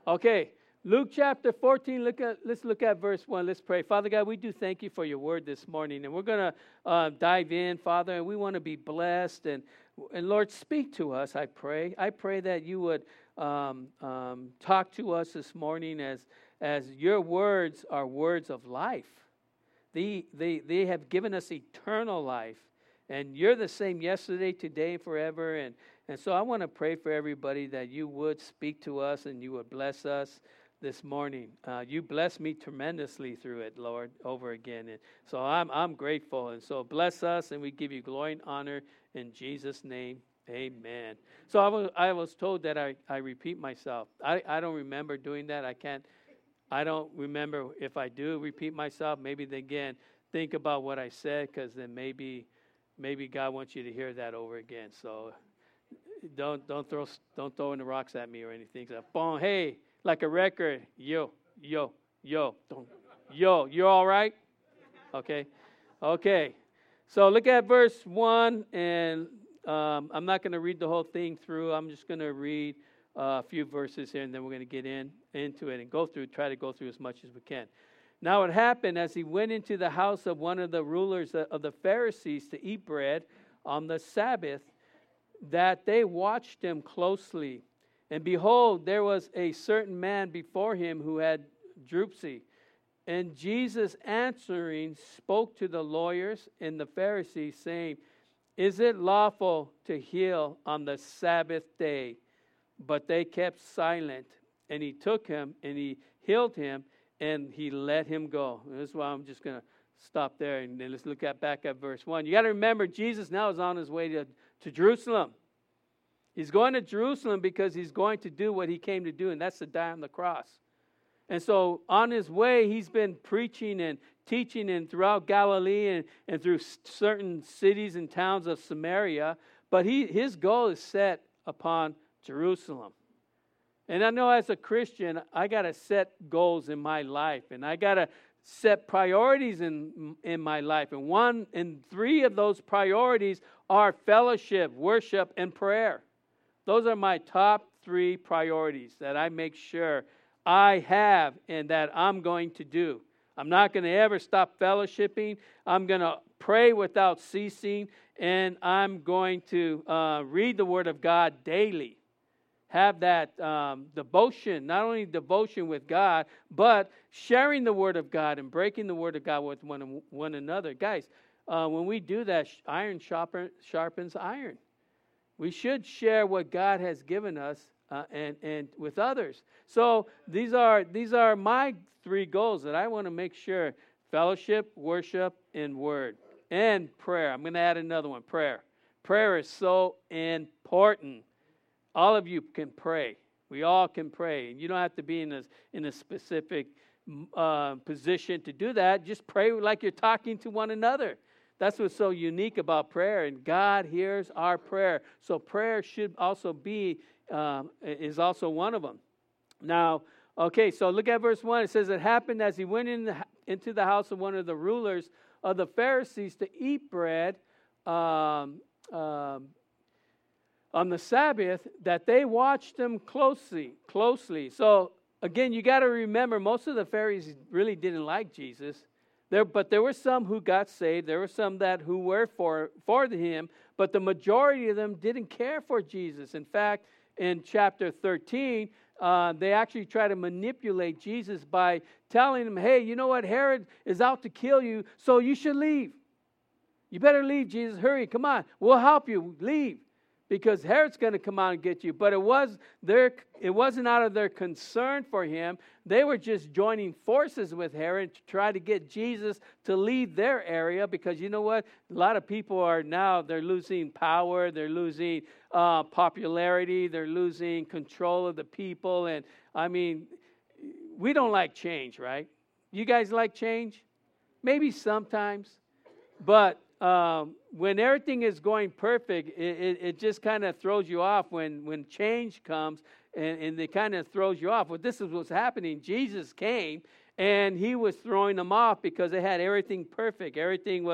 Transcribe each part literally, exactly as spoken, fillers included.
Okay, Luke chapter fourteen, look at, let's look at verse one. Let's pray. Father God, we do thank you for your word this morning. And we're going to uh, dive in, Father, and we want to be blessed. And, and Lord, speak to us, I pray. I pray that you would um, um, talk to us this morning as, as your words are words of life. They, they, they have given us eternal life. And you're the same yesterday, today, and forever. And, and so I want to pray for everybody that you would speak to us and you would bless us this morning. Uh, you blessed me tremendously through it, Lord, over again. And so I'm I'm grateful. And so bless us, and we give you glory and honor in Jesus' name. Amen. So I was, I was told that I, I repeat myself. I, I don't remember doing that. I can't. I don't remember if I do repeat myself. Maybe again, think about what I said, because then maybe maybe God wants you to hear that over again. So don't don't throw don't throw in the rocks at me or anything. So boom, hey, like a record, yo, yo, yo, don't, yo, you all right? Okay, okay. So look at verse one, and um, I'm not going to read the whole thing through. I'm just going to read uh, a few verses here, and then we're going to get in into it and go through, try to go through as much as we can. Now it happened as he went into the house of one of the rulers of the Pharisees to eat bread on the Sabbath, that they watched him closely. And behold, there was a certain man before him who had dropsy. And Jesus answering spoke to the lawyers and the Pharisees, saying, Is it lawful to heal on the Sabbath day? But they kept silent. And he took him and he healed him and he let him go. And this is why I'm just going to stop there. And then let's look at back at verse one. You got to remember, Jesus now is on his way to, to Jerusalem. He's going to Jerusalem because he's going to do what he came to do, and that's to die on the cross. And so on his way, he's been preaching and teaching and throughout Galilee and, and through certain cities and towns of Samaria. But he his goal is set upon Jerusalem. And I know as a Christian, I got to set goals in my life, and I got to set priorities in in my life. And one and three of those priorities are fellowship, worship, and prayer. Those are my top three priorities that I make sure I have and that I'm going to do. I'm not going to ever stop fellowshipping. I'm going to pray without ceasing, and I'm going to uh, read the Word of God daily. Have that um, devotion, not only devotion with God, but sharing the Word of God and breaking the Word of God with one, one another. Guys, uh, when we do that, iron sharpen, sharpens iron. We should share what God has given us uh, and, and with others. So these are these are my three goals that I want to make sure: fellowship, worship, and word. And prayer. I'm going to add another one, prayer. Prayer is so important. All of you can pray. We all can pray. And you don't have to be in a, in a specific uh, position to do that. Just pray like you're talking to one another. That's what's so unique about prayer, and God hears our prayer. So prayer should also be, um, is also one of them. Now, okay, so look at verse one. It says, It happened as he went in the, into the house of one of the rulers of the Pharisees to eat bread um, um, on the Sabbath, that they watched him closely, closely. So, again, you got to remember, most of the Pharisees really didn't like Jesus. There, but there were some who got saved. There were some that who were for, for him, but the majority of them didn't care for Jesus. In fact, in chapter thirteen, uh, they actually try to manipulate Jesus by telling him, hey, you know what? Herod is out to kill you, so you should leave. You better leave, Jesus. Hurry, come on. We'll help you. Leave. Because Herod's going to come out and get you. But it was their, it wasn't out of their concern for him. They were just joining forces with Herod to try to get Jesus to leave their area. Because you know what? A lot of people are now, they're losing power. They're losing uh, popularity. They're losing control of the people. And I mean, we don't like change, right? You guys like change? Maybe sometimes. But Um, when everything is going perfect, it, it, it just kind of throws you off when, when change comes, and, and it kind of throws you off. Well, this is what's happening. Jesus came, and he was throwing them off because they had everything perfect. Everything was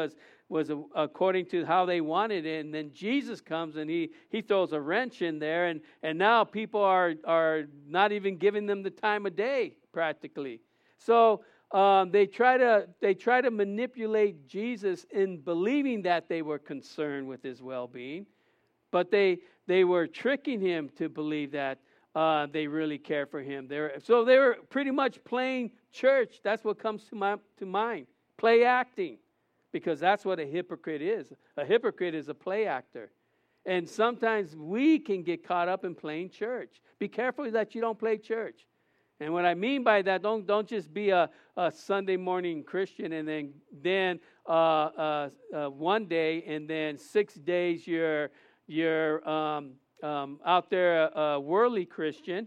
was a, according to how they wanted it. And then Jesus comes and he he throws a wrench in there, and and now people are are not even giving them the time of day practically. So um, they try to they try to manipulate Jesus in believing that they were concerned with his well-being, but they they were tricking him to believe that uh, they really care for him. They're, so they were pretty much playing church. That's what comes to my to mind. Play acting, because that's what a hypocrite is. A hypocrite is a play actor. And sometimes we can get caught up in playing church. Be careful that you don't play church. And what I mean by that, don't don't just be a, a Sunday morning Christian and then then uh, uh, uh, one day and then six days you're you're um, um, out there a, a worldly Christian.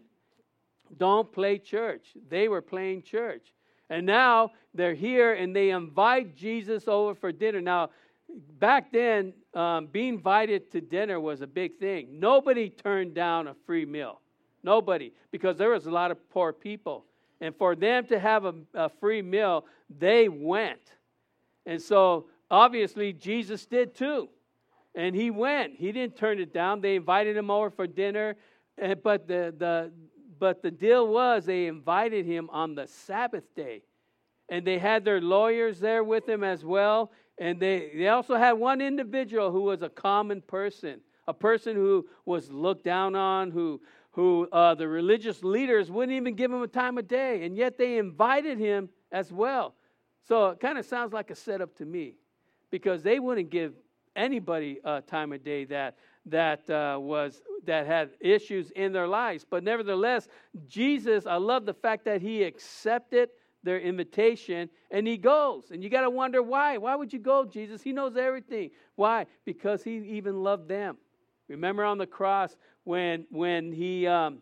Don't play church. They were playing church. And now they're here and they invite Jesus over for dinner. Now, back then, um, being invited to dinner was a big thing. Nobody turned down a free meal. Nobody. Because there was a lot of poor people. And for them to have a, a free meal, they went. And so, obviously, Jesus did too. And he went. He didn't turn it down. They invited him over for dinner. And, but the the... But the deal was they invited him on the Sabbath day. And they had their lawyers there with him as well. And they, they also had one individual who was a common person. A person who was looked down on, who, who uh, the religious leaders wouldn't even give him a time of day. And yet they invited him as well. So it kind of sounds like a setup to me. Because they wouldn't give anybody a time of day that that uh, was that had issues in their lives. But nevertheless, Jesus, I love the fact that he accepted their invitation and he goes. And you got to wonder why. Why would you go, Jesus? He knows everything. Why? Because he even loved them. Remember on the cross when when he um,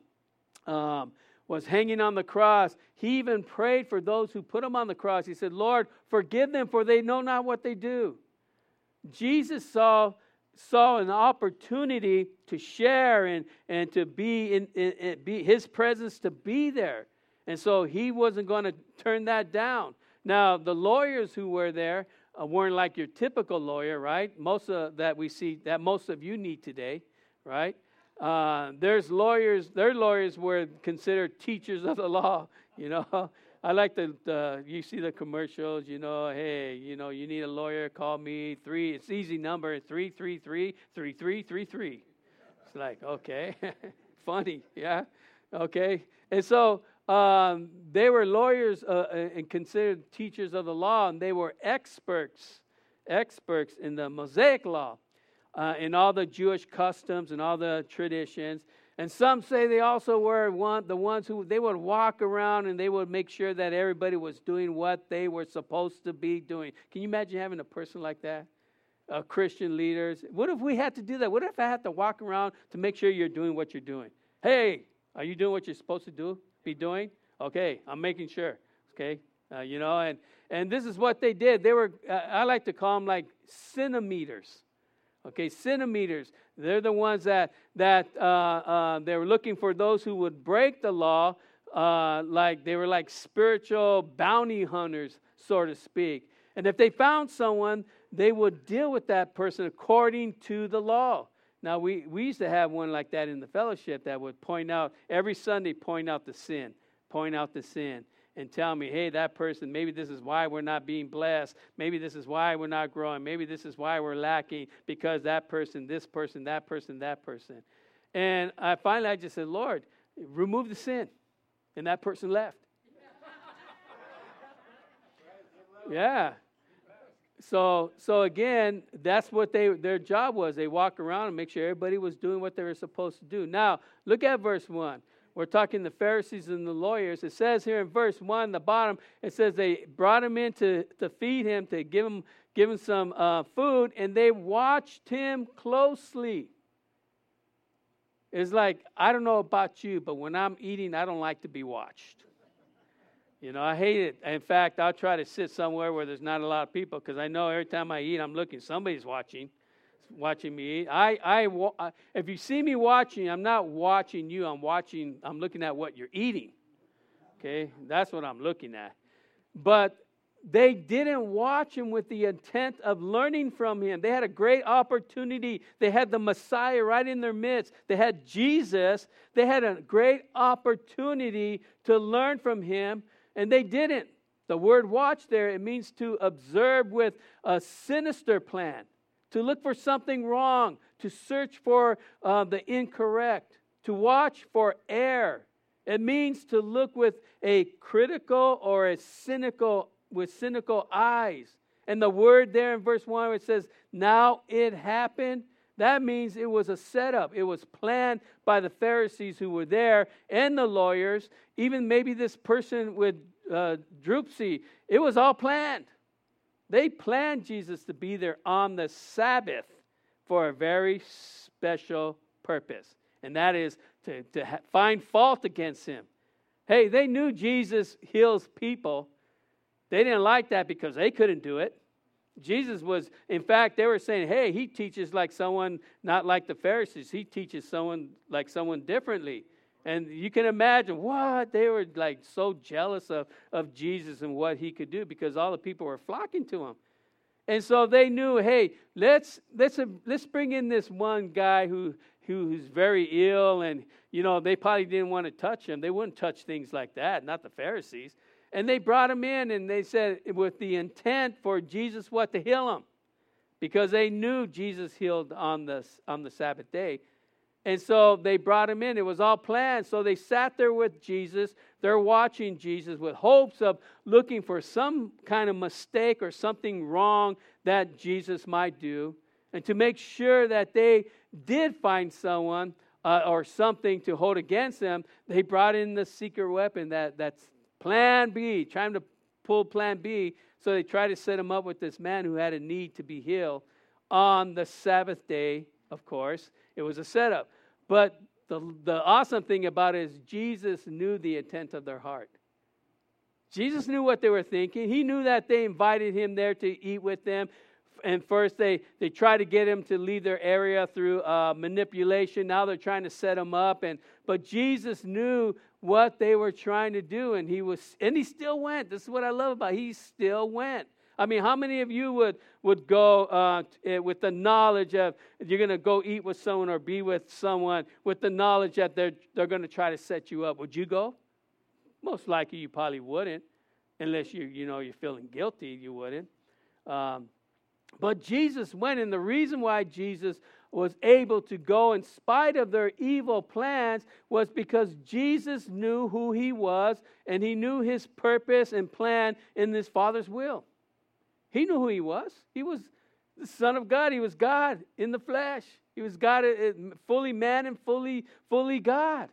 um, was hanging on the cross, he even prayed for those who put him on the cross. He said, Lord, forgive them, for they know not what they do. Jesus saw saw an opportunity to share and, and to be in, in, in be his presence, to be there. And so he wasn't going to turn that down. Now, the lawyers who were there uh, weren't like your typical lawyer, right? Most of that we see, that most of you need today, right? Uh, there's lawyers, their lawyers were considered teachers of the law, you know. I like the, the, you see the commercials, you know, hey, you know, you need a lawyer, call me, three, it's easy number, three three three, three three three three. It's like, okay, funny, yeah, okay. And so um, they were lawyers uh, and considered teachers of the law, and they were experts, experts in the Mosaic law, uh, in all the Jewish customs and all the traditions. And some say they also were one, the ones who, they would walk around and they would make sure that everybody was doing what they were supposed to be doing. Can you imagine having a person like that? Uh, Christian leaders. What if we had to do that? What if I had to walk around to make sure you're doing what you're doing? Hey, are you doing what you're supposed to do? Be doing? Okay, I'm making sure. Okay, uh, you know, and, and this is what they did. They were, uh, I like to call them like centimeters. Okay, centimeters. They're the ones that that uh, uh, they were looking for those who would break the law, uh, like they were like spiritual bounty hunters, so to speak. And if they found someone, they would deal with that person according to the law. Now, we, we used to have one like that in the fellowship that would point out, every Sunday, point out the sin, point out the sin. And tell me, hey, that person, maybe this is why we're not being blessed. Maybe this is why we're not growing. Maybe this is why we're lacking, because that person, this person, that person, that person. And I finally, I just said, Lord, remove the sin. And that person left. Yeah. So, so again, that's what they their job was. They walk around and make sure everybody was doing what they were supposed to do. Now, look at verse one. We're talking the Pharisees and the lawyers. It says here in verse one, the bottom, it says they brought him in to, to feed him, to give him, give him some uh, food, and they watched him closely. It's like, I don't know about you, but when I'm eating, I don't like to be watched. You know, I hate it. In fact, I'll try to sit somewhere where there's not a lot of people, because I know every time I eat, I'm looking, somebody's watching. watching me eat. I, I, I, if you see me watching, I'm not watching you. I'm watching, I'm looking at what you're eating. Okay? That's what I'm looking at. But they didn't watch him with the intent of learning from him. They had a great opportunity. They had the Messiah right in their midst. They had Jesus. They had a great opportunity to learn from him, and they didn't. The word watch there, it means to observe with a sinister plan, to look for something wrong, to search for uh, the incorrect, to watch for error. It means to look with a critical or a cynical, with cynical eyes. And the word there in verse one, where it says, now it happened, that means it was a setup. It was planned by the Pharisees who were there and the lawyers, even maybe this person with uh, dropsy. It was all planned. They planned Jesus to be there on the Sabbath for a very special purpose. And that is to, to ha- find fault against him. Hey, they knew Jesus heals people. They didn't like that because they couldn't do it. Jesus was, in fact, they were saying, hey, he teaches like someone, not like the Pharisees. He teaches someone like someone differently. And you can imagine what they were like so jealous of, of Jesus and what he could do because all the people were flocking to him. And so they knew, hey, let's let's uh, let's bring in this one guy who who who's very ill, and you know they probably didn't want to touch him. They wouldn't touch things like that, not the Pharisees. And they brought him in, and they said with the intent for Jesus what to heal him, because they knew Jesus healed on the on the Sabbath day. And so they brought him in. It was all planned. So they sat there with Jesus. They're watching Jesus with hopes of looking for some kind of mistake or something wrong that Jesus might do. And to make sure that they did find someone uh, or something to hold against them, they brought in the secret weapon that, that's plan B, trying to pull plan B. So they tried to set him up with this man who had a need to be healed on the Sabbath day, of course. It was a setup. But the, the awesome thing about it is Jesus knew the intent of their heart. Jesus knew what they were thinking. He knew that they invited him there to eat with them. And first they, they tried to get him to leave their area through uh, manipulation. Now they're trying to set him up. And but Jesus knew what they were trying to do. And he was, and he still went. This is what I love about it. He still went. I mean, how many of you would, would go uh, with the knowledge of you're going to go eat with someone or be with someone with the knowledge that they're, they're going to try to set you up? Would you go? Most likely you probably wouldn't, unless you, you know, you're feeling guilty, you wouldn't. Um, but Jesus went, and the reason why Jesus was able to go in spite of their evil plans was because Jesus knew who he was, and he knew his purpose and plan in his Father's will. He knew who he was. He was the Son of God. He was God in the flesh. He was God, fully man and fully, fully God.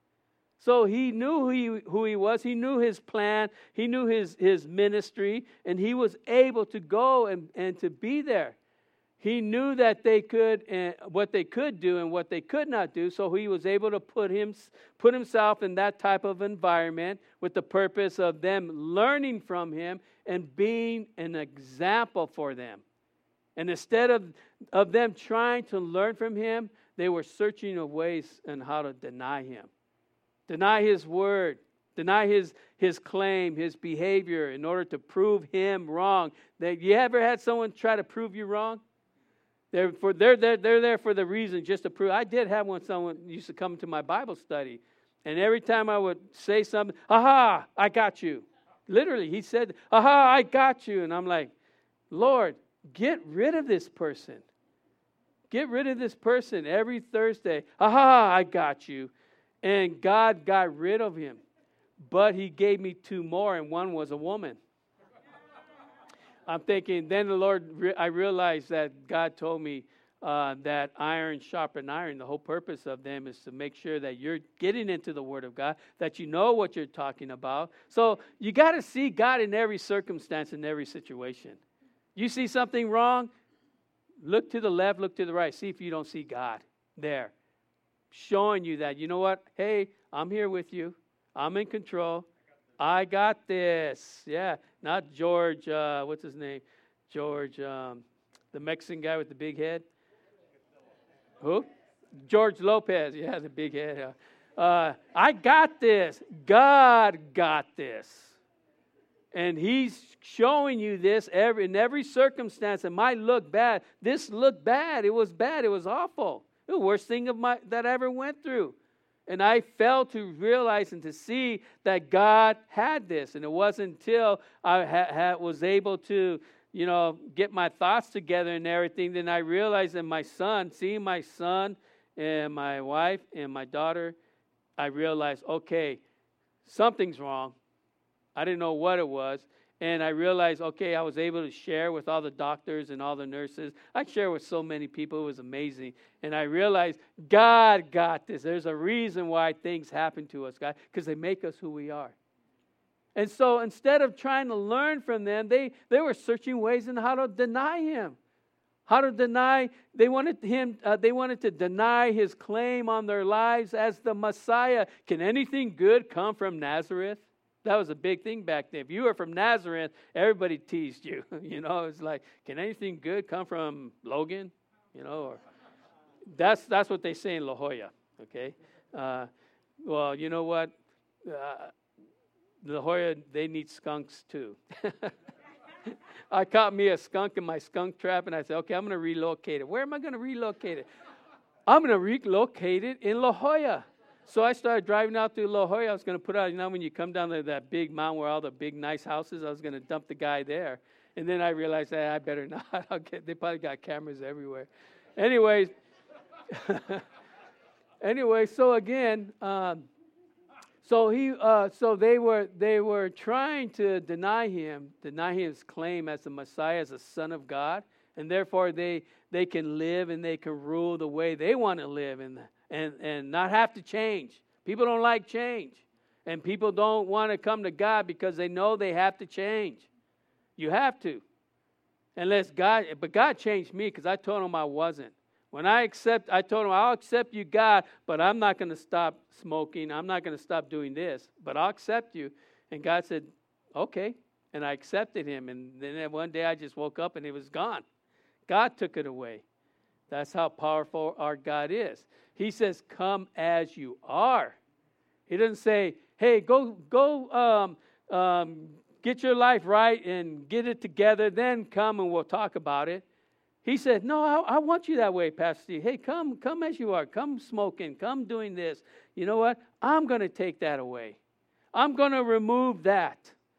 So he knew who he, who he was. He knew his plan. He knew his, his ministry. And he was able to go and, and to be there. He knew that they could, and what they could do and what they could not do. So he was able to put him, put himself in that type of environment with the purpose of them learning from him and being an example for them. And instead of, of them trying to learn from him, they were searching of ways on how to deny him. Deny his word. Deny his, his claim, his behavior in order to prove him wrong. That, you ever had someone try to prove you wrong? They're, for, they're, they're, they're there for the reason just to prove. I did have one, someone used to come to my Bible study. And every time I would say something, aha, I got you. Literally, he said, aha, I got you. And I'm like, Lord, get rid of this person. Get rid of this person every Thursday. Aha, I got you. And God got rid of him. But he gave me two more, and one was a woman. I'm thinking, then the Lord, I realized that God told me uh, that iron sharpen iron. The whole purpose of them is to make sure that you're getting into the Word of God, that you know what you're talking about. So you got to see God in every circumstance, in every situation. You see something wrong, look to the left, look to the right. See if you don't see God there, showing you that, you know what? Hey, I'm here with you. I'm in control. I got this. Yeah, not George, uh, what's his name? George, um, the Mexican guy with the big head. Who? George Lopez. Yeah, the big head. Uh, I got this. God got this. And he's showing you this every, in every circumstance. It might look bad. This looked bad. It was bad. It was awful. The worst thing of my that I ever went through. And I failed to realize and to see that God had this. And it wasn't until I ha- ha- was able to, you know, get my thoughts together and everything, then I realized that my son, seeing my son and my wife and my daughter, I realized, okay, something's wrong. I didn't know what it was. And I realized, okay, I was able to share with all the doctors and all the nurses. I shared with so many people. It was amazing. And I realized God got this. There's a reason why things happen to us, God, because they make us who we are. And so instead of trying to learn from them, they, they were searching ways in how to deny him. How to deny, they wanted him, uh, they wanted to deny his claim on their lives as the Messiah. Can anything good come from Nazareth? That was a big thing back then. If you were from Nazareth, everybody teased you. You know, it's like, can anything good come from Logan? You know, or that's that's what they say in La Jolla. Okay, uh, well, you know what? Uh, La Jolla, they need skunks too. I caught me a skunk in my skunk trap, and I said, okay, I'm going to relocate it. Where am I going to relocate it? I'm going to relocate it in La Jolla. So I started driving out to La Jolla. I was going to put out, you know, when you come down to that big mountain where all the big nice houses, I was going to dump the guy there. And then I realized that I better not. I'll get, they probably got cameras everywhere. Anyways, anyway, so again, um, so he, uh, so they were they were trying to deny him, deny his claim as the Messiah, as the Son of God, and therefore they they can live and they can rule the way they want to live and and and not have to change. People don't like change, and people don't want to come to God because they know they have to change. You have to, unless God. But God changed me because I told him I wasn't. When I accept, I told him, I'll accept you, God, but I'm not going to stop smoking. I'm not going to stop doing this, but I'll accept you. And God said, okay. And I accepted him. And then one day I just woke up and it was gone. God took it away. That's how powerful our God is. He says, come as you are. He doesn't say, hey, go, go um, um, get your life right and get it together. Then come and we'll talk about it. He said, no, I, I want you that way, Pastor Steve. Hey, come, come as you are. Come smoking. Come doing this. You know what? I'm going to take that away. I'm going to remove that.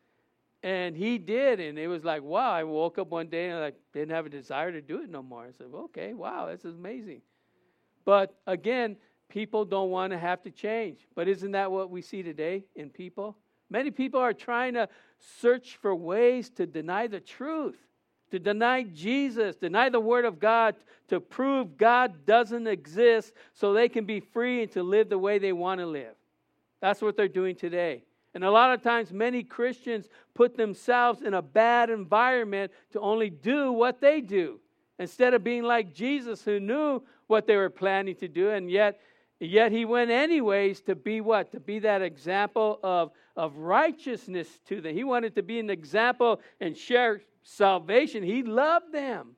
And he did. And it was like, wow. I woke up one day and I like, didn't have a desire to do it no more. I said, well, okay, wow, this is amazing. But again, people don't want to have to change. But isn't that what we see today in people? Many people are trying to search for ways to deny the truth. To deny Jesus, deny the Word of God, to prove God doesn't exist so they can be free and to live the way they want to live. That's what they're doing today. And a lot of times many Christians put themselves in a bad environment to only do what they do. Instead of being like Jesus who knew what they were planning to do, and yet, yet he went anyways to be what? To be that example of, of righteousness to them. He wanted to be an example and share salvation. He loved them.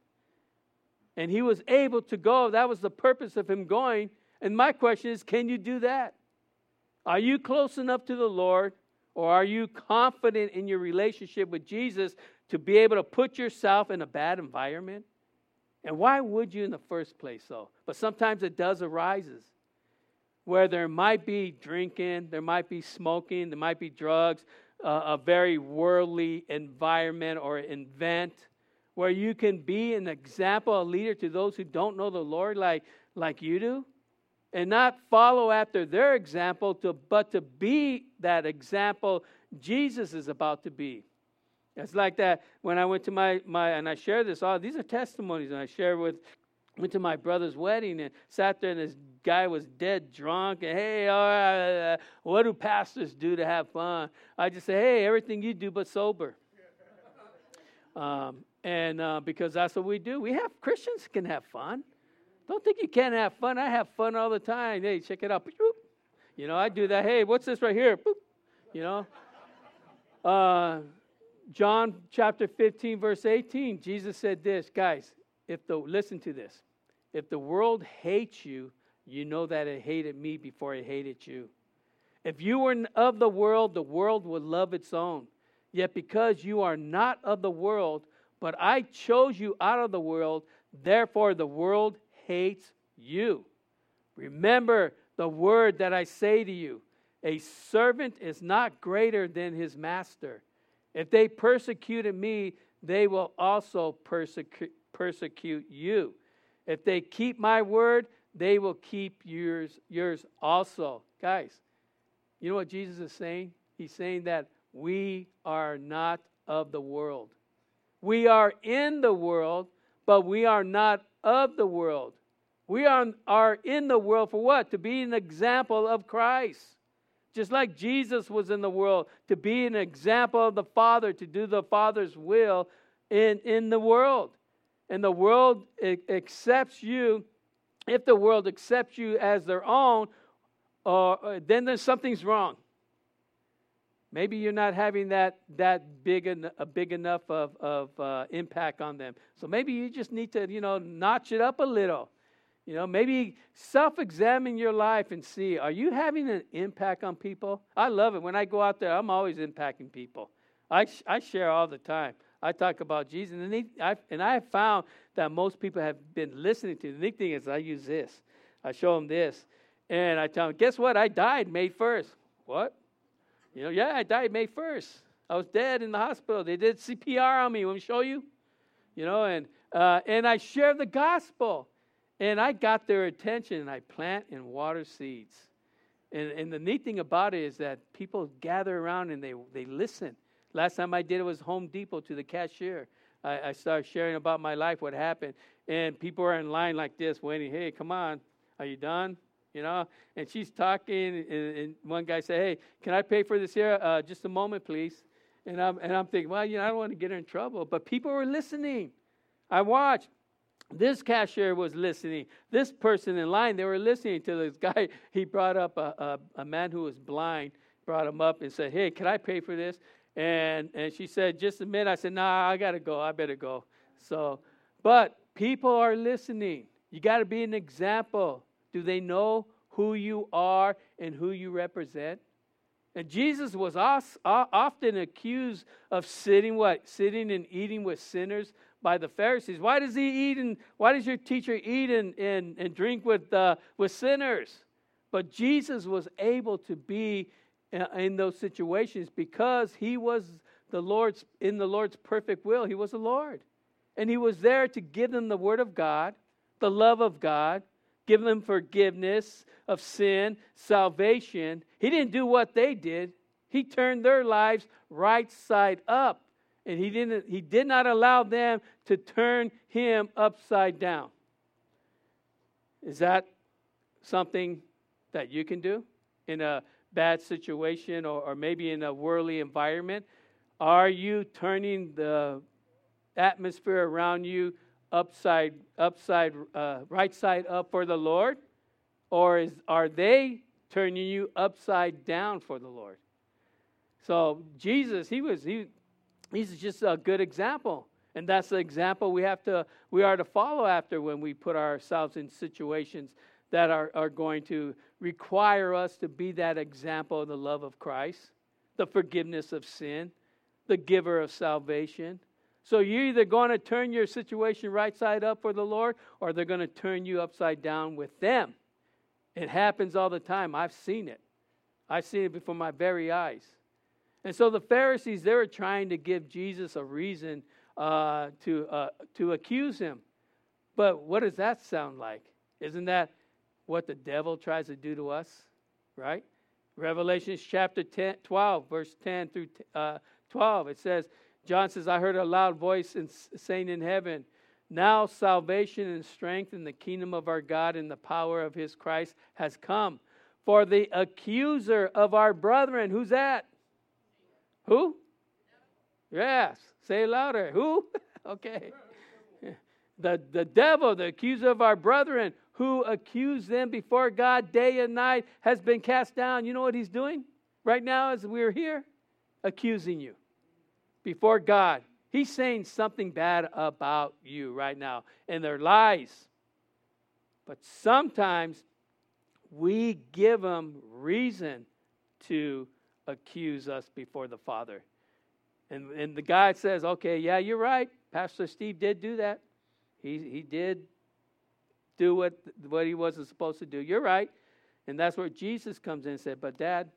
And he was able to go. That was the purpose of him going. And my question is, can you do that? Are you close enough to the Lord, or are you confident in your relationship with Jesus to be able to put yourself in a bad environment? And why would you in the first place, though? But sometimes it does arises where there might be drinking, there might be smoking, there might be drugs, Uh, a very worldly environment or event where you can be an example, a leader to those who don't know the Lord like, like you do, and not follow after their example, to, but to be that example Jesus is about to be. It's like that when I went to my, my and I share this, all these are testimonies, and I share with, went to my brother's wedding and sat there and this guy was dead drunk, and hey, all right, uh, what do pastors do to have fun? I just say, hey, everything you do but sober. um, and uh, because that's what we do. We have, Christians can have fun. Don't think you can't have fun. I have fun all the time. Hey, check it out. You know, I do that. Hey, what's this right here? You know. Uh, John chapter fifteen, verse eighteen, Jesus said this, guys, if the, listen to this. If the world hates you, you know that it hated me before it hated you. If you were of the world, the world would love its own. Yet because you are not of the world, but I chose you out of the world, therefore the world hates you. Remember the word that I say to you. A servant is not greater than his master. If they persecuted me, they will also persecute, persecute you. If they keep my word, they will keep yours, yours also. Guys, you know what Jesus is saying? He's saying that we are not of the world. We are in the world, but we are not of the world. We are, are in the world for what? To be an example of Christ. Just like Jesus was in the world, to be an example of the Father, to do the Father's will in, in the world. And the world accepts you. If the world accepts you as their own, uh, then there's something's wrong. Maybe you're not having that that big en- a big enough of of uh, impact on them. So maybe you just need to, you know, notch it up a little. You know, maybe self-examine your life and see, are you having an impact on people? I love it. When I go out there, I'm always impacting people. I sh- I share all the time. I talk about Jesus, and, they, I, and I have found that most people have been listening to. The neat thing is I use this. I show them this, and I tell them, guess what? I died May first. What? You know, yeah, I died May first. I was dead in the hospital. They did C P R on me. Want me to show you? You know, and uh, and I share the gospel. And I got their attention, and I plant and water seeds. And, and the neat thing about it is that people gather around and they, they listen. Last time I did it was Home Depot to the cashier. I, I started sharing about my life, what happened. And people are in line like this, waiting, hey, come on, are you done? You know, and she's talking, and, and one guy said, hey, can I pay for this here? Uh, just a moment, please. And I'm, and I'm thinking, well, you know, I don't want to get her in trouble. But people were listening. I watched. This cashier was listening. This person in line, they were listening to this guy. He brought up a, a, a man who was blind, brought him up and said, hey, can I pay for this? And and she said, just a minute. I said, nah, I got to go. I better go. So, but people are listening. You got to be an example. Do they know who you are and who you represent? And Jesus was often accused of sitting what? Sitting and eating with sinners by the Pharisees. Why does he eat and why does your teacher eat and, and, and drink with uh, with sinners? But Jesus was able to be in those situations because he was the Lord's in the Lord's perfect will. He was the Lord. And he was there to give them the word of God, the love of God, give them forgiveness of sin, salvation. He didn't do what they did. He turned their lives right side up. And he didn't. He did not allow them to turn him upside down. Is that something that you can do in a bad situation or, or maybe in a worldly environment? Are you turning the atmosphere around you upside, upside, uh, right side up for the Lord, or is are they turning you upside down for the Lord? So Jesus, he was he. He's just a good example. And that's the example we have to we are to follow after when we put ourselves in situations that are, are going to require us to be that example of the love of Christ, the forgiveness of sin, the giver of salvation. So you're either going to turn your situation right side up for the Lord, or they're going to turn you upside down with them. It happens all the time. I've seen it. I've seen it before my very eyes. And so the Pharisees, they were trying to give Jesus a reason uh, to uh, to accuse him. But what does that sound like? Isn't that what the devil tries to do to us? Right? Revelation chapter ten, twelve, verse ten through uh, twelve. It says, John says, I heard a loud voice in, saying in heaven, now salvation and strength in the kingdom of our God and the power of his Christ has come. For the accuser of our brethren, who's that? Who? Yes. Say it louder. Who? Okay. The, the devil, the accuser of our brethren, who accused them before God day and night, has been cast down. You know what he's doing right now as we're here? Accusing you before God. He's saying something bad about you right now, and they're lies. But sometimes we give them reason to accuse us before the Father. And, and the guy says, okay, yeah, you're right. Pastor Steve did do that. He, he did do what, what he wasn't supposed to do. You're right. And that's where Jesus comes in and said, but Dad,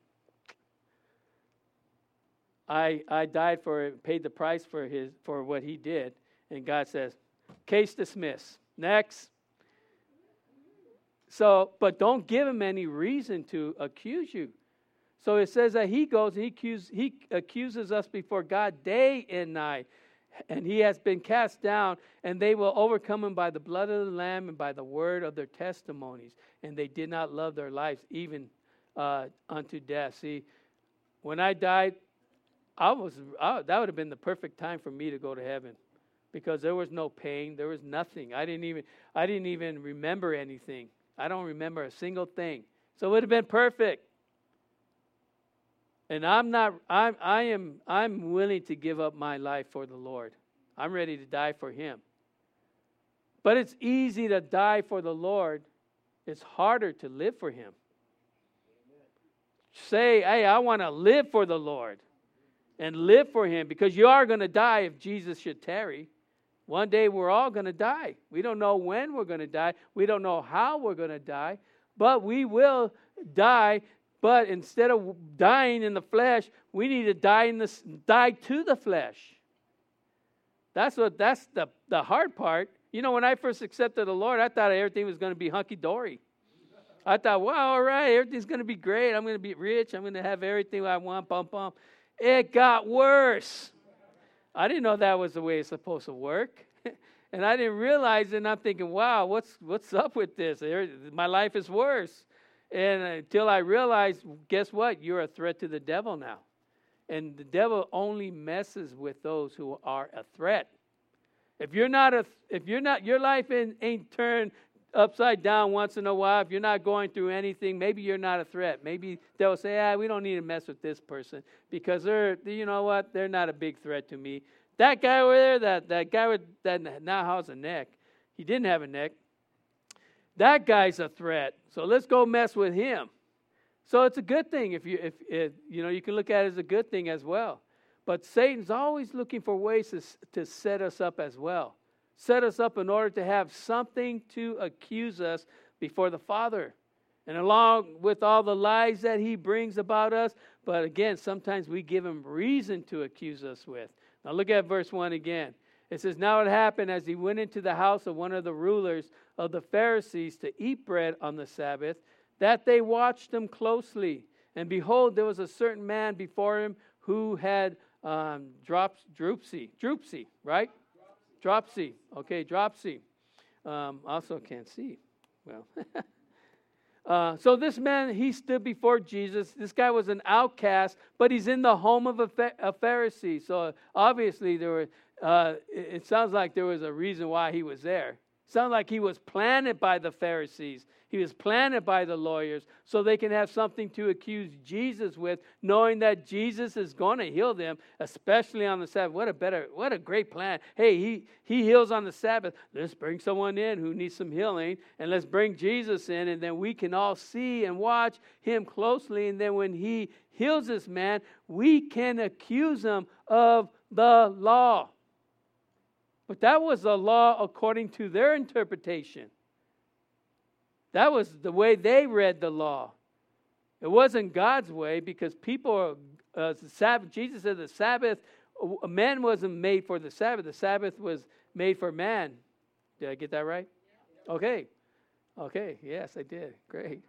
I I died for it, paid the price for his for what he did. And God says, case dismissed. Next. So, but don't give him any reason to accuse you. So it says that he goes and he, accuse, he accuses us before God day and night. And he has been cast down, and they will overcome him by the blood of the Lamb and by the word of their testimonies. And they did not love their lives even uh, unto death. See, when I died, I was I, that would have been the perfect time for me to go to heaven, because there was no pain, there was nothing. I didn't even I didn't even remember anything. I don't remember a single thing. So it would have been perfect. And I'm not I'm I am I'm willing to give up my life for the Lord. I'm ready to die for him. But it's easy to die for the Lord. It's harder to live for him. Say, hey, I want to live for the Lord and live for him, because you are going to die if Jesus should tarry. One day we're all going to die. We don't know when we're going to die. We don't know how we're going to die, but we will die. But instead of dying in the flesh, we need to die in the die to the flesh. That's what that's the, the hard part. You know, when I first accepted the Lord, I thought everything was going to be hunky-dory. I thought, wow, all right, everything's going to be great. I'm going to be rich. I'm going to have everything I want, bump, bump. It got worse. I didn't know that was the way it's supposed to work. And I didn't realize it, and I'm thinking, wow, what's what's up with this? My life is worse. And until I realized, guess what? You're a threat to the devil now. And the devil only messes with those who are a threat. If you're not a, if you're not, your life ain't, ain't turned upside down once in a while, if you're not going through anything, maybe you're not a threat. Maybe they'll say, ah, we don't need to mess with this person because they're, you know what? They're not a big threat to me. That guy over there, that, that guy with that now has a neck. He didn't have a neck. That guy's a threat. So let's go mess with him. So it's a good thing if you if, if you know you can look at it as a good thing as well. But Satan's always looking for ways to, to set us up as well. Set us up in order to have something to accuse us before the Father. And along with all the lies that he brings about us, but again, sometimes we give him reason to accuse us with. Now look at verse one again. It says, now it happened as he went into the house of one of the rulers of the Pharisees to eat bread on the Sabbath, that they watched him closely. And behold, there was a certain man before him who had um, drops, dropsy, dropsy, right? Dropsy. Okay, dropsy. Um, also can't see. Well, uh, so this man, he stood before Jesus. This guy was an outcast, but he's in the home of a, a Pharisee. So obviously there were. Uh, it, it sounds like there was a reason why he was there. It sounds like he was planted by the Pharisees. He was planted by the lawyers so they can have something to accuse Jesus with, knowing that Jesus is going to heal them, especially on the Sabbath. What a better, what a great plan. Hey, he, he heals on the Sabbath. Let's bring someone in who needs some healing, and let's bring Jesus in, and then we can all see and watch him closely. And then when he heals this man, we can accuse him of the law. But that was the law according to their interpretation. That was the way they read the law. It wasn't God's way, because people, uh, the Sabbath, Jesus said the Sabbath, man wasn't made for the Sabbath. The Sabbath was made for man. Did I get that right? Okay. Okay. Yes, I did. Great.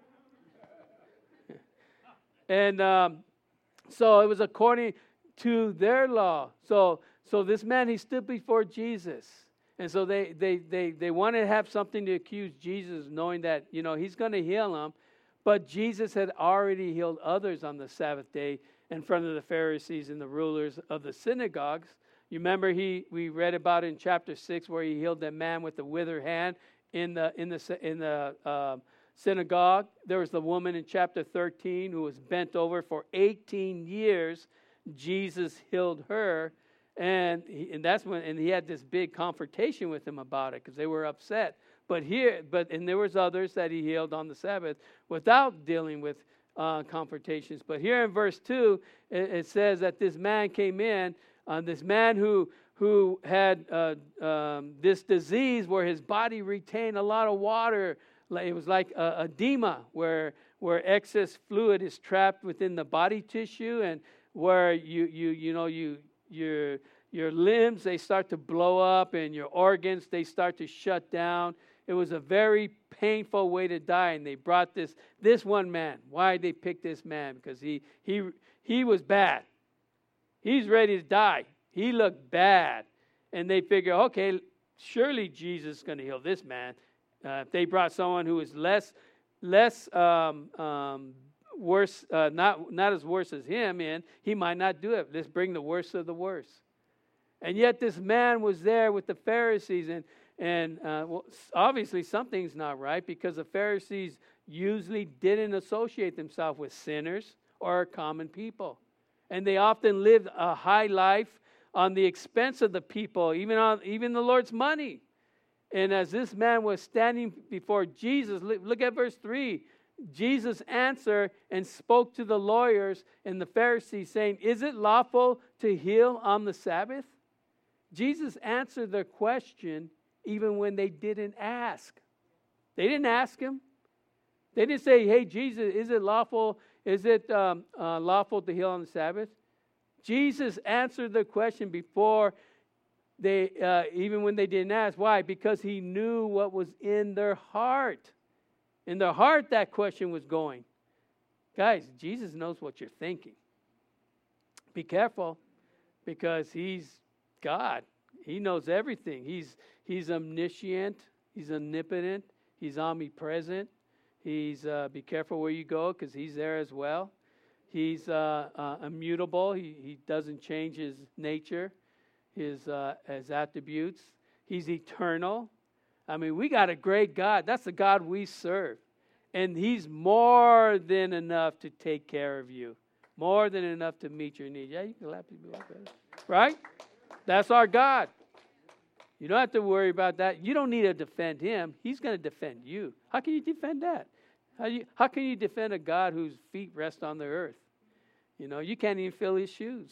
And um, so it was according to their law. So so this man, he stood before Jesus. And so they they they they wanted to have something to accuse Jesus, knowing that, you know, he's going to heal them. But Jesus had already healed others on the Sabbath day in front of the Pharisees and the rulers of the synagogues. You remember he we read about it in chapter six, where he healed that man with the withered hand in the in the in the uh, synagogue. There was the woman in chapter thirteen who was bent over for eighteen years. Jesus healed her. And he, and that's when and he had this big confrontation with them about it, because they were upset. But here, but and there was others that he healed on the Sabbath without dealing with uh, confrontations. But here in verse two, it, it says that this man came in Uh, this man who who had uh, um, this disease where his body retained a lot of water. It was like uh, edema, where where excess fluid is trapped within the body tissue, and where you you you know you your your limbs, they start to blow up, and your organs, they start to shut down. It was a very painful way to die, and they brought this this one man. Why did they pick this man? Because he he he was bad. He's ready to die. He looked bad. And they figure, okay, surely Jesus is going to heal this man. Uh, if they brought someone who was less less um, um, worse, uh, not not as worse as him in, he might not do it. Let's bring the worst of the worst. And yet this man was there with the Pharisees, and and uh, well, obviously something's not right, because the Pharisees usually didn't associate themselves with sinners or common people. And they often lived a high life on the expense of the people, even on even the Lord's money. And as this man was standing before Jesus, look at verse three. Jesus answered and spoke to the lawyers and the Pharisees, saying, "Is it lawful to heal on the Sabbath?" Jesus answered their question even when they didn't ask. They didn't ask him. They didn't say, "Hey, Jesus, is it lawful? Is it um, uh, lawful to heal on the Sabbath?" Jesus answered the question before they, uh, even when they didn't ask. Why? Because he knew what was in their heart. In their heart, that question was going. Guys, Jesus knows what you're thinking. Be careful, because he's God. He knows everything. He's he's omniscient. He's omnipotent. He's omnipresent. He's uh, be careful where you go, because he's there as well. He's uh, uh, immutable. He he doesn't change his nature, his uh, his attributes. He's eternal. I mean, we got a great God. That's the God we serve, and he's more than enough to take care of you, more than enough to meet your needs. Yeah, you can clap people like that, right? That's our God. You don't have to worry about that. You don't need to defend him. He's going to defend you. How can you defend that? How, you, how can you defend a God whose feet rest on the earth? You know, you can't even fill his shoes.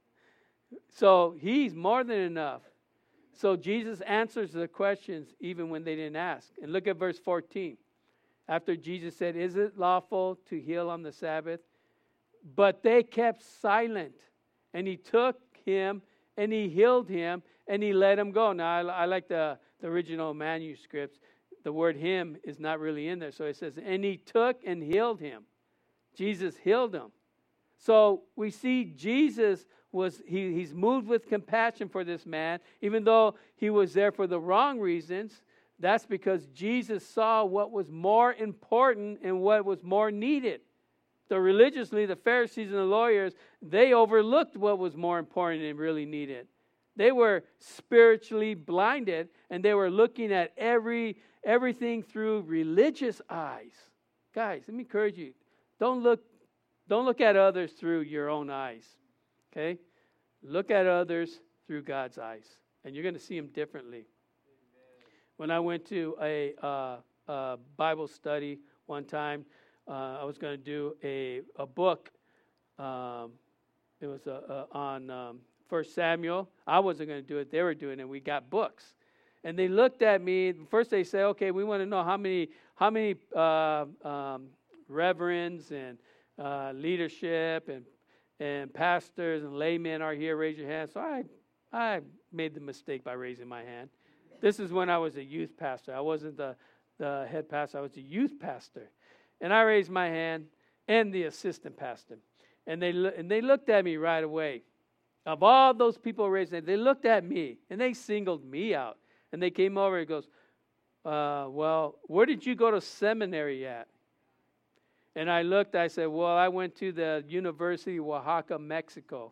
So he's more than enough. So Jesus answers the questions even when they didn't ask. And look at verse fourteen. After Jesus said, "Is it lawful to heal on the Sabbath?" But they kept silent. And he took him and he healed him and he let him go. Now, I, I like the, the original manuscripts. The word him is not really in there. So it says, and he took and healed him. Jesus healed him. So we see Jesus was, he, he's moved with compassion for this man, even though he was there for the wrong reasons. That's because Jesus saw what was more important and what was more needed. So religiously, the Pharisees and the lawyers, they overlooked what was more important and really needed. They were spiritually blinded, and they were looking at every everything through religious eyes. Guys, let me encourage you. Don't look, don't look at others through your own eyes. Okay? Look at others through God's eyes, and you're going to see them differently. Amen. When I went to a, uh, a Bible study one time, uh, I was going to do a, a book. Um, it was a, a, on um, First Samuel. I wasn't going to do it. They were doing it. We got books. And they looked at me. First they say, okay, we want to know how many how many uh, um, reverends and uh, leadership and and pastors and laymen are here. Raise your hand. So I I made the mistake by raising my hand. This is when I was a youth pastor. I wasn't the, the head pastor. I was a youth pastor. And I raised my hand, and the assistant pastor. And they and they looked at me right away. Of all those people raised their hand, they looked at me, and they singled me out. And they came over and goes, uh, well, where did you go to seminary at? And I looked, I said, well, I went to the University of Oaxaca, Mexico.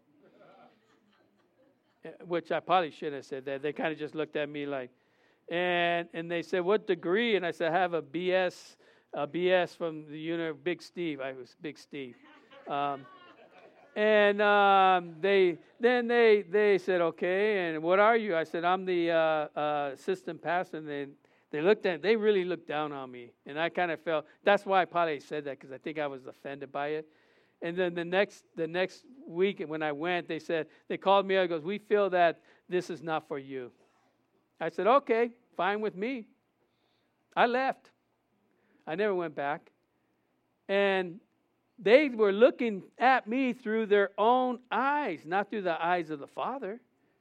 Which I probably shouldn't have said that. They kind of just looked at me like, and and they said, what degree? And I said, I have a B S, a B S from the Uni- Big Steve. I was Big Steve. Um, And um, they then they they said, okay, and what are you? I said, I'm the uh, uh, assistant pastor. And they, they looked at, they really looked down on me. And I kind of felt, that's why I probably said that, because I think I was offended by it. And then the next the next week when I went, they said, they called me up and goes, we feel that this is not for you. I said, okay, fine with me. I left. I never went back. And they were looking at me through their own eyes, not through the eyes of the Father.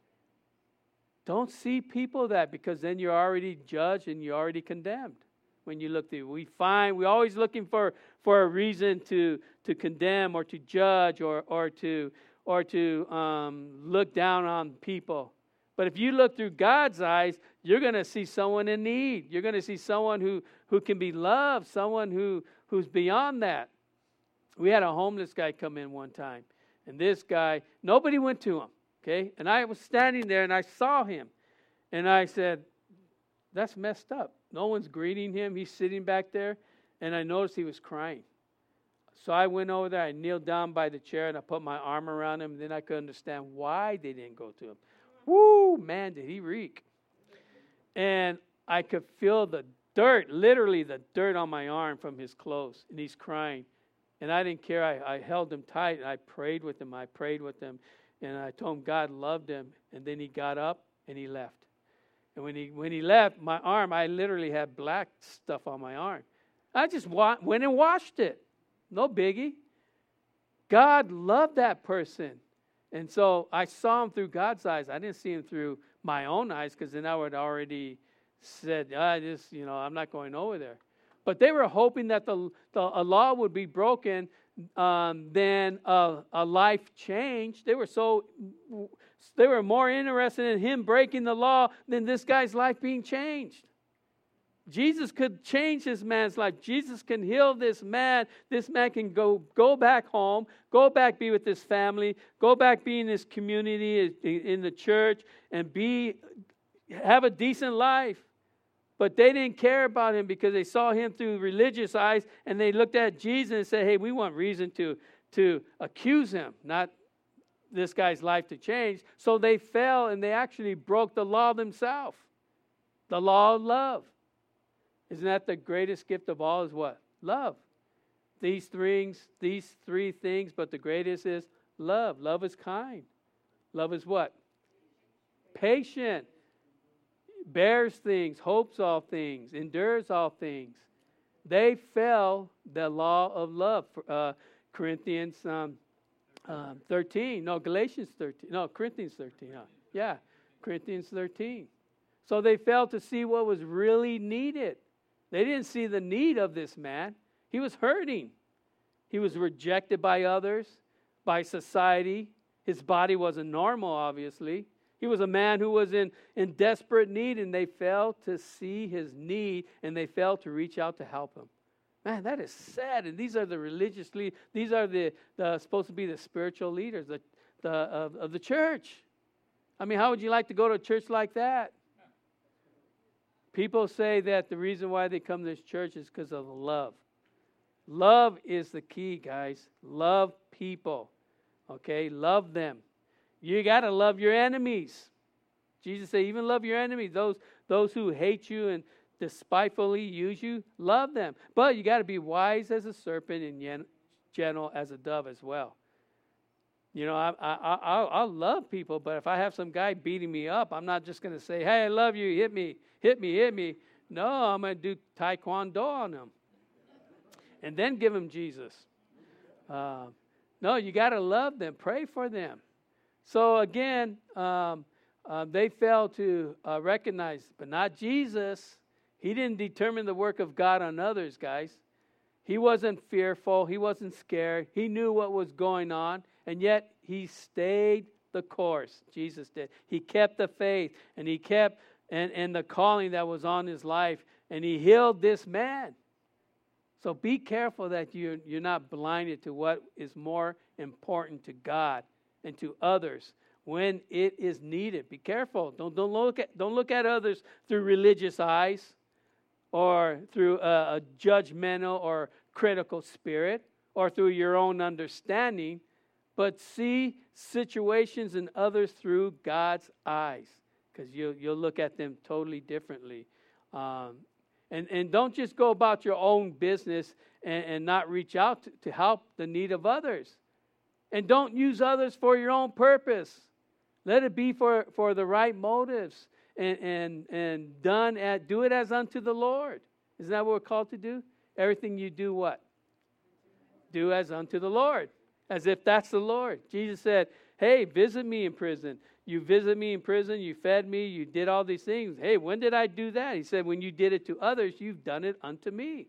Don't see people that, because then you're already judged and you're already condemned. When you look through, we find we're always looking for, for a reason to to condemn or to judge or or to or to um, look down on people. But if you look through God's eyes, you're going to see someone in need. You're going to see someone who, who can be loved, someone who, who's beyond that. We had a homeless guy come in one time, and this guy, nobody went to him, okay? And I was standing there, and I saw him, and I said, that's messed up. No one's greeting him. He's sitting back there, and I noticed he was crying. So I went over there, I kneeled down by the chair, and I put my arm around him, and then I could understand why they didn't go to him. Woo, man, did he reek. And I could feel the dirt, literally the dirt on my arm from his clothes. And he's crying. And I didn't care. I, I held him tight, and I prayed with him. I prayed with him. And I told him God loved him. And then he got up, and he left. And when he when he left, my arm, I literally had black stuff on my arm. I just wa- went and washed it. No biggie. God loved that person. And so I saw him through God's eyes. I didn't see him through my own eyes, because then I would already said, I just, you know, I'm not going over there. But they were hoping that the, the a law would be broken, um, then a, a life change. They were so, they were more interested in him breaking the law than this guy's life being changed. Jesus could change this man's life. Jesus can heal this man. This man can go, go back home, go back be with his family, go back be in his community, in the church, and be have a decent life. But they didn't care about him because they saw him through religious eyes, and they looked at Jesus and said, hey, we want reason to, to accuse him, not this guy's life to change. So they fell, and they actually broke the law themselves, the law of love. Isn't that the greatest gift of all is what? Love. These things, these three things, but the greatest is love. Love is kind. Love is what? Patient. Bears things, hopes all things, endures all things. They fell the law of love. Uh, Corinthians um, um, thirteen. No, Galatians thirteen. No, Corinthians thirteen. Huh? Yeah, Corinthians thirteen. So they failed to see what was really needed. They didn't see the need of this man. He was hurting. He was rejected by others, by society. His body wasn't normal, obviously. He was a man who was in, in desperate need, and they failed to see his need, and they failed to reach out to help him. Man, that is sad. And these are the religious leaders. These are the, the supposed to be the spiritual leaders the, the, of, of the church. I mean, how would you like to go to a church like that? People say that the reason why they come to this church is because of love. Love is the key, guys. Love people. Okay? Love them. You got to love your enemies. Jesus said, even love your enemies. Those, those who hate you and despitefully use you, love them. But you got to be wise as a serpent and gentle as a dove as well. You know, I, I, I, I'll love people, but if I have some guy beating me up, I'm not just going to say, hey, I love you, hit me, hit me, hit me. No, I'm going to do taekwondo on him. And then give him Jesus. Uh, no, you got to love them. Pray for them. So again, um, uh, they failed to uh, recognize, but not Jesus. He didn't determine the work of God on others, guys. He wasn't fearful. He wasn't scared. He knew what was going on. And yet, he stayed the course. Jesus did. He kept the faith, and he kept and, and the calling that was on his life, and he healed this man. So be careful that you're, you're not blinded to what is more important to God and to others when it is needed. Be careful. Don't, don't, look, at, don't look at others through religious eyes or through a, a judgmental or critical spirit or through your own understanding, but see situations and others through God's eyes, because you'll, you'll look at them totally differently. Um, And, and don't just go about your own business and, and not reach out to, to help the need of others. And don't use others for your own purpose. Let it be for, for the right motives and, and, and done at, do it as unto the Lord. Isn't that what we're called to do? Everything you do what? Do as unto the Lord. As if that's the Lord. Jesus said, hey, visit me in prison. You visit me in prison, you fed me, you did all these things. Hey, when did I do that? He said, when you did it to others, you've done it unto me.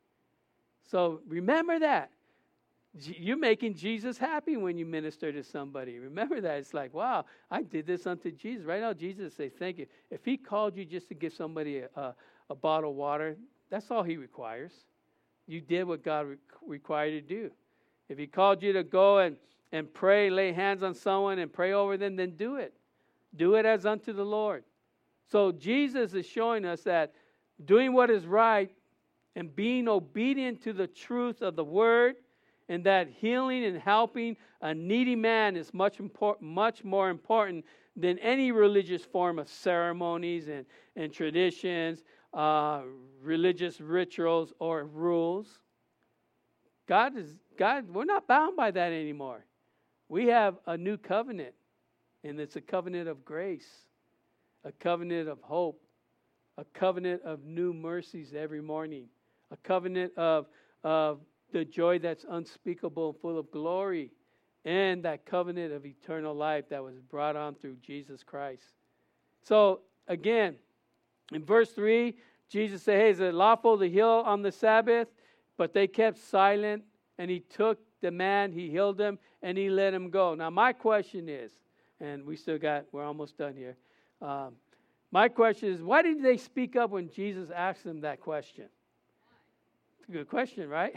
So remember that. You're making Jesus happy when you minister to somebody. Remember that. It's like, wow, I did this unto Jesus. Right now, Jesus say, thank you. If he called you just to give somebody a, a, a bottle of water, that's all he requires. You did what God re- required you to do. If he called you to go and and pray, lay hands on someone and pray over them, then do it. Do it as unto the Lord. So Jesus is showing us that doing what is right and being obedient to the truth of the word, and that healing and helping a needy man is much important, much more important than any religious form of ceremonies and, and traditions, uh, religious rituals or rules. God is God, we're not bound by that anymore. We have a new covenant, and it's a covenant of grace, a covenant of hope, a covenant of new mercies every morning, a covenant of, of the joy that's unspeakable and full of glory, and that covenant of eternal life that was brought on through Jesus Christ. So, again, in verse three, Jesus said, hey, is it lawful to heal on the Sabbath? But they kept silent, and he took the man, he healed him, and he let him go. Now, my question is, and we still got, we're almost done here. Um, my question is, why didn't they speak up when Jesus asked them that question? It's a good question, right?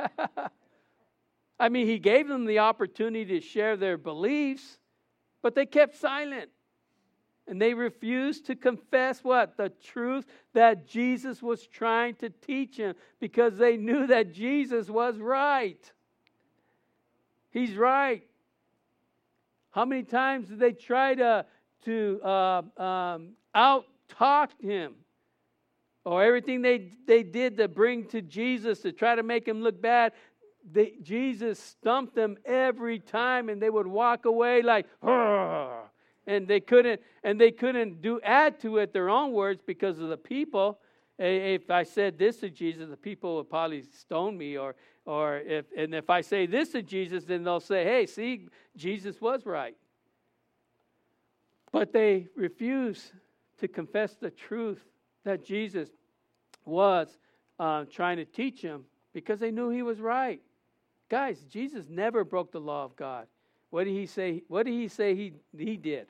I mean, he gave them the opportunity to share their beliefs, but they kept silent. And they refused to confess what? The truth that Jesus was trying to teach them, because they knew that Jesus was right. He's right. How many times did they try to, to uh, um, out-talk him? Or everything they, they did to bring to Jesus to try to make him look bad, they, Jesus stumped them every time, and they would walk away like, Hurr! and they couldn't, and they couldn't do add to it their own words because of the people. If I said this to Jesus, the people would probably stone me, or or if and if I say this to Jesus, then they'll say, hey, see, Jesus was right. But they refuse to confess the truth that Jesus was uh, trying to teach them, because they knew he was right. Guys, Jesus never broke the law of God. What did he say? What did he say he, he did?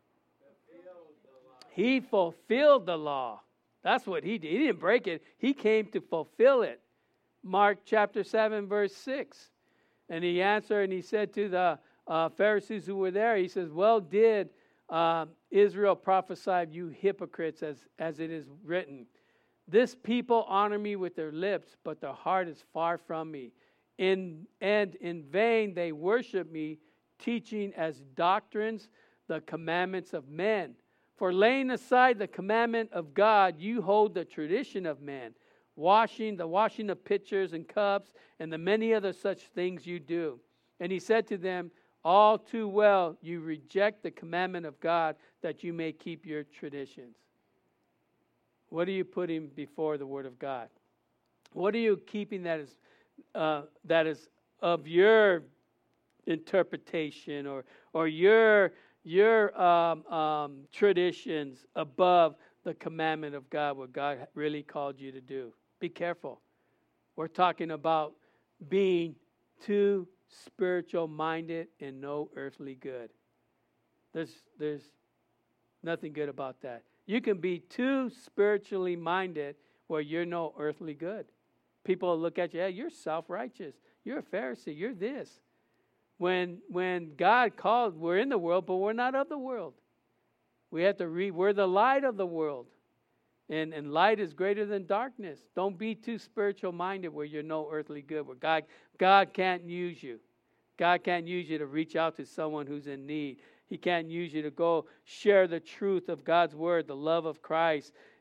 He fulfilled the law. That's what he did. He didn't break it. He came to fulfill it. Mark chapter seven, verse six. And he answered and he said to the uh, Pharisees who were there, he says, well did uh, Israel prophesy, you hypocrites, as, as it is written. This people honor me with their lips, but their heart is far from me. In, and in vain they worship me, teaching as doctrines the commandments of men. For laying aside the commandment of God, you hold the tradition of men, washing, the washing of pitchers and cups, and the many other such things you do. And he said to them, all too well you reject the commandment of God, that you may keep your traditions. What are you putting before the word of God? What are you keeping that is uh, that is of your interpretation, or or your your um, um, traditions above the commandment of God, what God really called you to do? Be careful. We're talking about being too spiritual minded and no earthly good. There's there's nothing good about that. You can be too spiritually minded where you're no earthly good. People will look at you, hey, you're self-righteous. You're a Pharisee. You're this. When when God called, we're in the world, but we're not of the world. We have to read, we're the light of the world. And, and light is greater than darkness. Don't be too spiritual minded where you're no earthly good, where God, God can't use you. God can't use you to reach out to someone who's in need. He can't use you to go share the truth of God's word, the love of Christ,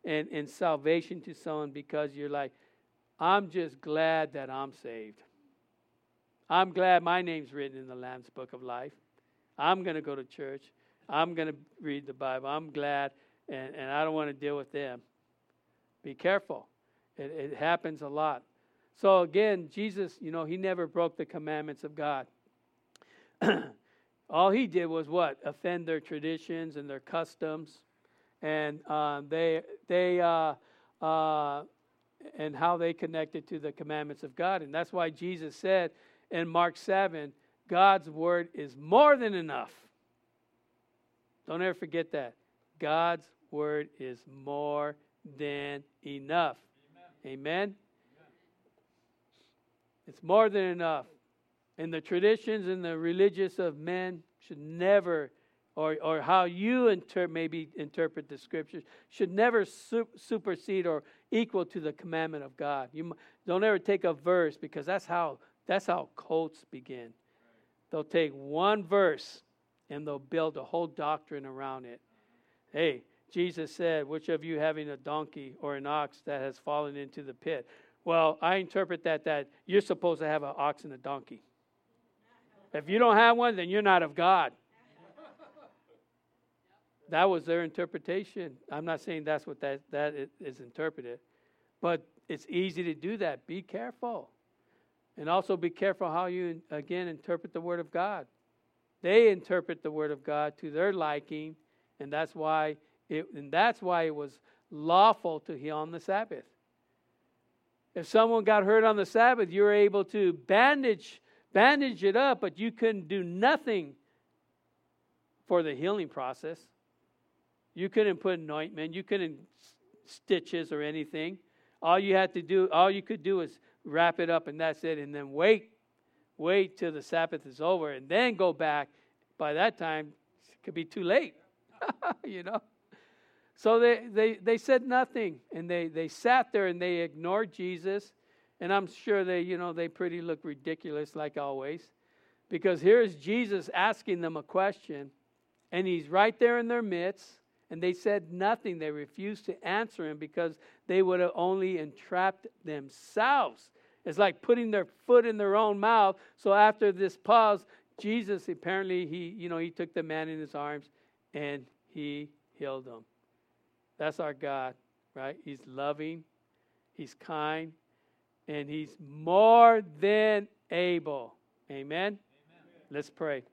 and, and salvation to someone because you're like, I'm just glad that I'm saved. I'm glad my name's written in the Lamb's Book of Life. I'm going to go to church. I'm going to read the Bible. I'm glad, and, and I don't want to deal with them. Be careful. It, it happens a lot. So again, Jesus, you know, he never broke the commandments of God. All he did was what? Offend their traditions and their customs, and uh, they they uh, uh, and how they connected to the commandments of God. And that's why Jesus said in Mark seven, God's word is more than enough. Don't ever forget that. God's word is more than enough. Amen? Amen? It's more than enough. And the traditions and the religious of men should never, or or how you inter- maybe interpret the scriptures, should never su- supersede or equal to the commandment of God. You don't ever take a verse, because that's how that's how cults begin. They'll take one verse and they'll build a whole doctrine around it. Hey, Jesus said, which of you having a donkey or an ox that has fallen into the pit? Well, I interpret that that you're supposed to have an ox and a donkey. If you don't have one, then you're not of God. That was their interpretation. I'm not saying that's what that, that is interpreted. But it's easy to do that. Be careful. And also be careful how you, again, interpret the Word of God. They interpret the Word of God to their liking, and that's why it, and that's why it was lawful to heal on the Sabbath. If someone got hurt on the Sabbath, you were able to bandage bandage it up, but you couldn't do nothing for the healing process. You couldn't put anointment. You couldn't stitches or anything. All you had to do, all you could do is wrap it up, and that's it. And then wait, wait till the Sabbath is over, and then go back. By that time, it could be too late. You know. So they, they, they said nothing, and they, they sat there and they ignored Jesus. And I'm sure they, you know, they pretty look ridiculous like always. Because here's Jesus asking them a question, and he's right there in their midst, and they said nothing. They refused to answer him because they would have only entrapped themselves. It's like putting their foot in their own mouth. So after this pause, Jesus apparently, he, you know, he took the man in his arms and he healed him. That's our God, right? He's loving, he's kind, and he's more than able. Amen? Amen. Let's pray.